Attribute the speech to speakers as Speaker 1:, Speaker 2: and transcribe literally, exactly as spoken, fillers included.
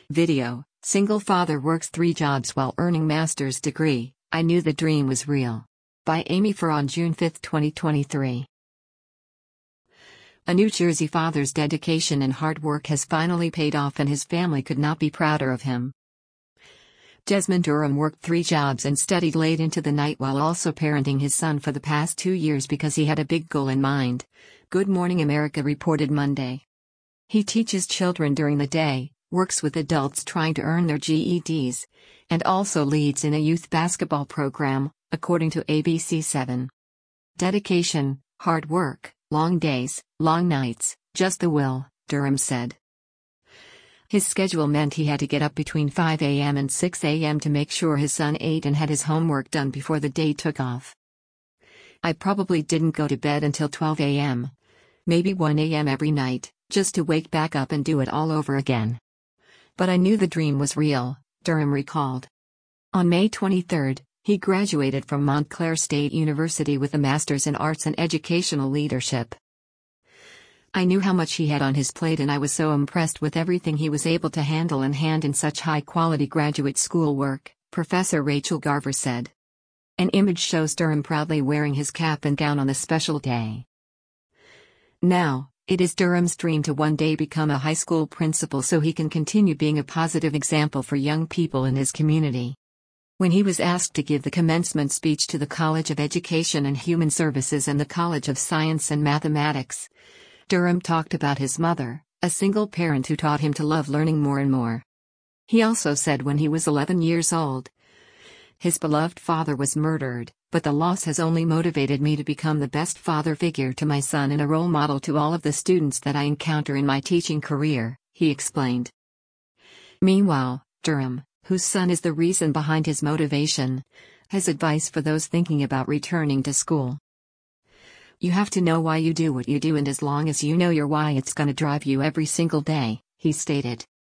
Speaker 1: Video, single father works three jobs while earning master's degree. I knew the dream was real. By Amy Farr on June fifth, twenty twenty-three. A New Jersey father's dedication and hard work has finally paid off, and his family could not be prouder of him. Desmond Durham worked three jobs and studied late into the night while also parenting his son for the past two years because he had a big goal in mind, Good Morning America reported Monday. He teaches children during the day, works with adults trying to earn their G E Ds, and also leads in a youth basketball program, according to A B C seven. Dedication, hard work, long days, long nights, just the will, Durham said. His schedule meant he had to get up between five a m and six a m to make sure his son ate and had his homework done before the day took off. I probably didn't go to bed until twelve a m, maybe one a m every night, just to wake back up and do it all over again. But I knew the dream was real, Durham recalled. On May twenty-third, he graduated from Montclair State University with a master's in arts and educational leadership. I knew how much he had on his plate, and I was so impressed with everything he was able to handle and hand in such high-quality graduate school work, Professor Rachel Garver said. An image shows Durham proudly wearing his cap and gown on a special day. Now, it is Durham's dream to one day become a high school principal so he can continue being a positive example for young people in his community. When he was asked to give the commencement speech to the College of Education and Human Services and the College of Science and Mathematics, Durham talked about his mother, a single parent who taught him to love learning more and more. He also said when he was eleven years old, his beloved father was murdered, but the loss has only motivated me to become the best father figure to my son and a role model to all of the students that I encounter in my teaching career, he explained. Meanwhile, Durham, whose son is the reason behind his motivation, has advice for those thinking about returning to school. You have to know why you do what you do, and as long as you know your why, it's gonna drive you every single day, he stated.